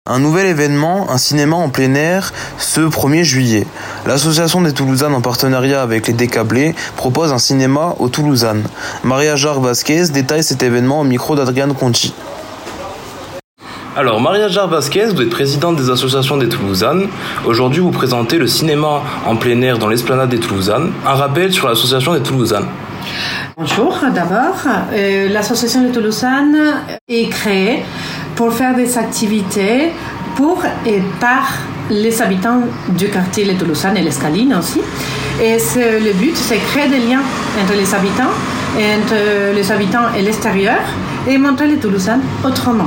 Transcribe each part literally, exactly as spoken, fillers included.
Un nouvel événement, un cinéma en plein air, ce premier juillet. L'association des Toulousanes en partenariat avec les Décablés propose un cinéma aux Toulousanes. Maria Jarre Vasquez détaille cet événement au micro d'Adriane Conti. Alors, Maria Jarre Vasquez, vous êtes présidente des associations des Toulousanes. Aujourd'hui, vous présentez le cinéma en plein air dans l'esplanade des Toulousanes. Un rappel sur l'association des Toulousanes. Bonjour, d'abord. Euh, l'association des Toulousanes est créée pour faire des activités pour et par les habitants du quartier Les Toulousanes et l'Escaline aussi. Et c'est, le but, c'est créer des liens entre les habitants, entre les habitants et l'extérieur, et montrer les Toulousanes autrement.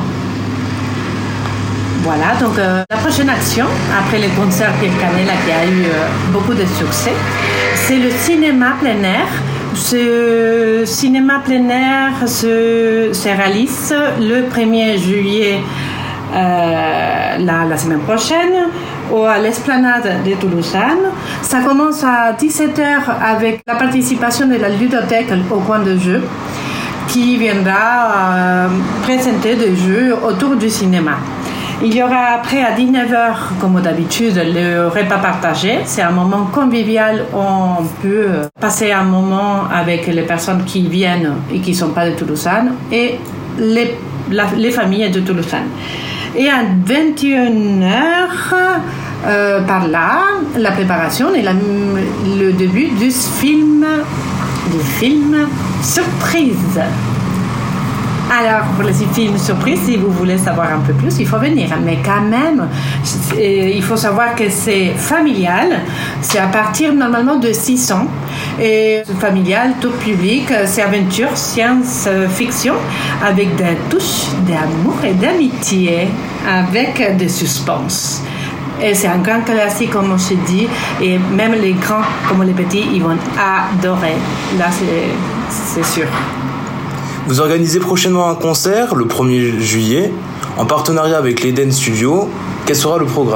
Voilà, donc euh, la prochaine action, après le concert Pierre Canella qui a eu euh, beaucoup de succès, c'est le cinéma plein air. Ce cinéma plein air se, se réalise le premier juillet, euh, la, la semaine prochaine, à l'esplanade des Toulousanes. Ça commence à dix-sept heures avec la participation de la ludothèque au coin de jeu qui viendra euh, présenter des jeux autour du cinéma. Il y aura après à dix-neuf heures, comme d'habitude, le repas partagé. C'est un moment convivial où on peut passer un moment avec les personnes qui viennent et qui ne sont pas de Toulousanes et les, la, les familles de Toulousanes. Et à vingt et une heures, euh, par là, la préparation et la, le début du film, du film surprise. Alors, pour les films surprises, si vous voulez savoir un peu plus, il faut venir. Mais quand même, il faut savoir que c'est familial. C'est à partir normalement de six ans. Et familial, tout public, c'est aventure, science-fiction, avec des touches d'amour et d'amitié, avec des suspense. Et c'est un grand classique, comme je dis. Et même les grands, comme les petits, ils vont adorer. Là, c'est, c'est sûr. Vous organisez prochainement un concert, le premier juillet, en partenariat avec l'Eden Studio. Quel sera le programme ?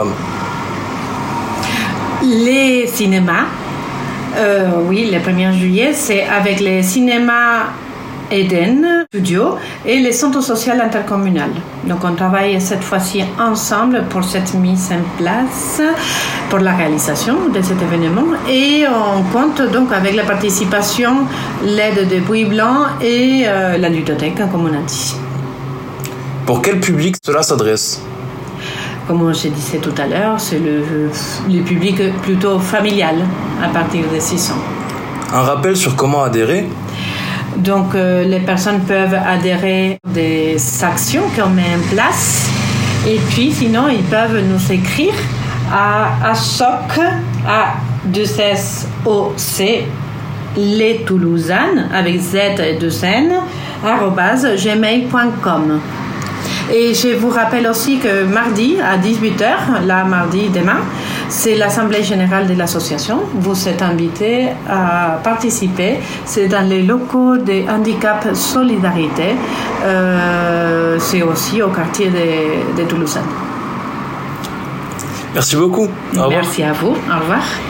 Les cinémas, euh, oui, le premier juillet, c'est avec les cinémas Eden Studio et les centres sociaux intercommunaux. Donc on travaille cette fois-ci ensemble pour cette mise en place, pour la réalisation de cet événement, et on compte donc avec la participation, l'aide de Puy Blanc et euh, la ludothèque, comme on a dit. Pour quel public cela s'adresse ? Comme je disais tout à l'heure, c'est le, le public plutôt familial à partir de six ans. Un rappel sur comment adhérer ? Donc, euh, les personnes peuvent adhérer à des actions qu'on met en place. Et puis, sinon, ils peuvent nous écrire à ASOC, A deux S O C, les Toulousanes, avec Z et deux N, arobase gmail point com. Et je vous rappelle aussi que mardi à dix-huit heures, là, mardi demain, c'est l'Assemblée générale de l'association. Vous êtes invités à participer. C'est dans les locaux de Handicap Solidarité. Euh, c'est aussi au quartier de, de Toulousanes. Merci beaucoup. Au revoir. Merci à vous. Au revoir.